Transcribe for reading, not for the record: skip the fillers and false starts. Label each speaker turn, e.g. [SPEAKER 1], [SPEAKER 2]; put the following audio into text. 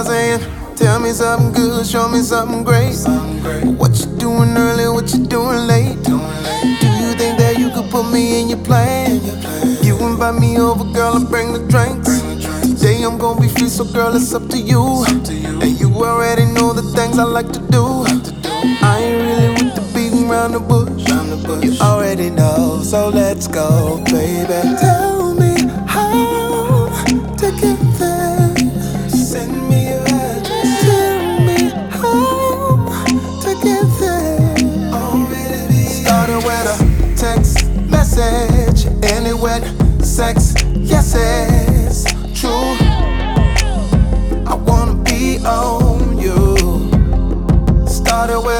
[SPEAKER 1] start saying, tell me something good, show me something great. What you doing early, what you doing late? Do you think that you could put me in your plan? You invite me over, girl, and bring the drinks. Today I'm gonna be free, so girl, it's up to you. And you already know the things I like to do. I ain't really with the beating around the bush. You already know, so let's go, baby.